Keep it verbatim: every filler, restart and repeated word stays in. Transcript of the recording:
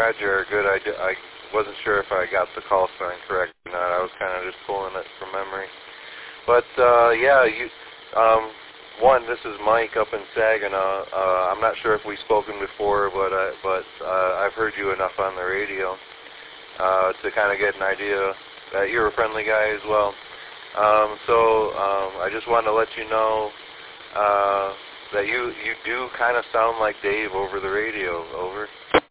Roger, good. I, d- I wasn't sure if I got the call sign correct or not. I was kind of just pulling it from memory. But, uh, yeah, you, um, one, this is Mike up in Saginaw. Uh, I'm not sure if we've spoken before, but, I, but uh, I've heard you enough on the radio uh, to kind of get an idea that you're a friendly guy as well. Um, so um, I just wanted to let you know uh, that you, you do kind of sound like Dave over the radio. Over.